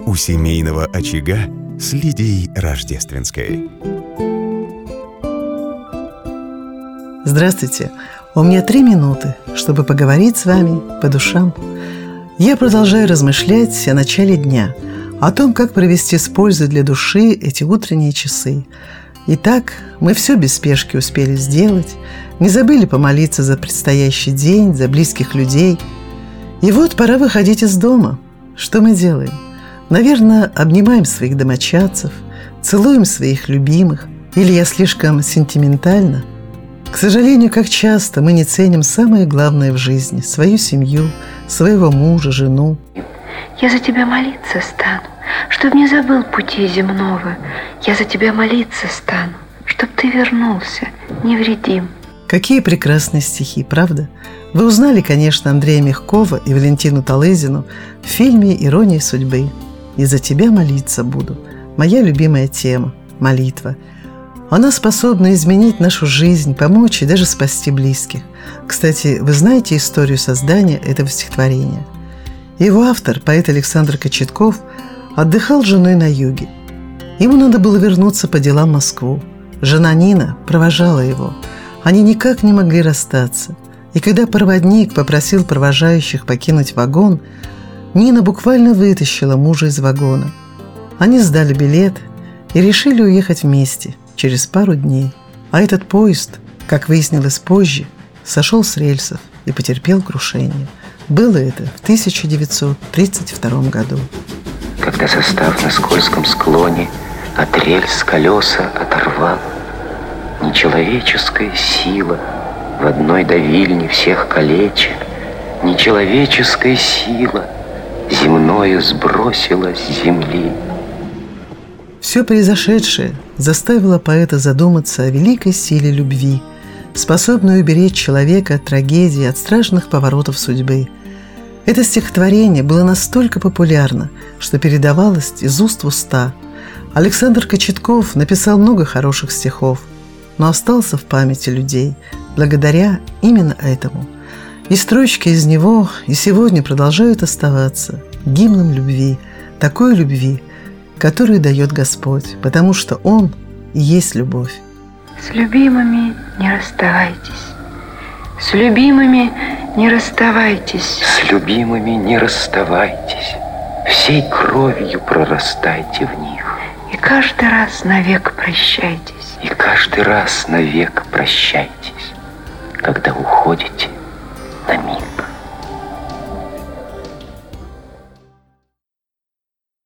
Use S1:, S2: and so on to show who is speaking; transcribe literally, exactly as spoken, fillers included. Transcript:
S1: у семейного очага с Лидией Рождественской.
S2: Здравствуйте! У меня три минуты, чтобы поговорить с вами по душам. Я продолжаю размышлять о начале дня, о том, как провести с пользой для души эти утренние часы. Итак, мы все без спешки успели сделать, не забыли помолиться за предстоящий день, за близких людей. И вот пора выходить из дома. Что мы делаем? Наверное, обнимаем своих домочадцев, целуем своих любимых. Или я слишком сентиментальна? К сожалению, как часто мы не ценим самое главное в жизни – свою семью, своего мужа, жену.
S3: Я за тебя молиться стану, чтоб не забыл пути земного. Я за тебя молиться стану, чтоб ты вернулся невредим.
S2: Какие прекрасные стихи, правда? Вы узнали, конечно, Андрея Мягкова и Валентину Талызину в фильме «Ирония судьбы». «И за тебя молиться буду». Моя любимая тема – молитва. Она способна изменить нашу жизнь, помочь и даже спасти близких. Кстати, вы знаете историю создания этого стихотворения? Его автор, поэт Александр Кочетков, отдыхал с женой на юге. Ему надо было вернуться по делам в Москву. Жена Нина провожала его. Они никак не могли расстаться. И когда проводник попросил провожающих покинуть вагон, Нина буквально вытащила мужа из вагона. Они сдали билет и решили уехать вместе через пару дней. А этот поезд, как выяснилось позже, сошел с рельсов и потерпел крушение. Было это в тысяча девятьсот тридцать втором году.
S4: Когда состав на скользком склоне от рельс колеса оторвал, нечеловеческая сила в одной давильне всех калеча, нечеловеческая сила земною сбросила с земли.
S2: Все произошедшее заставило поэта задуматься о великой силе любви, способной уберечь человека от трагедии, от страшных поворотов судьбы. Это стихотворение было настолько популярно, что передавалось из уст в уста. Александр Кочетков написал много хороших стихов, но остался в памяти людей благодаря именно этому. И строчки из него и сегодня продолжают оставаться гимном любви, такой любви, которую дает Господь, потому что Он и есть любовь.
S3: С любимыми не расставайтесь, с любимыми не расставайтесь,
S4: С любимыми не расставайтесь, всей кровью прорастайте в них.
S3: и каждый раз навек прощайтесь.
S4: И каждый раз навек прощайтесь, когда уходите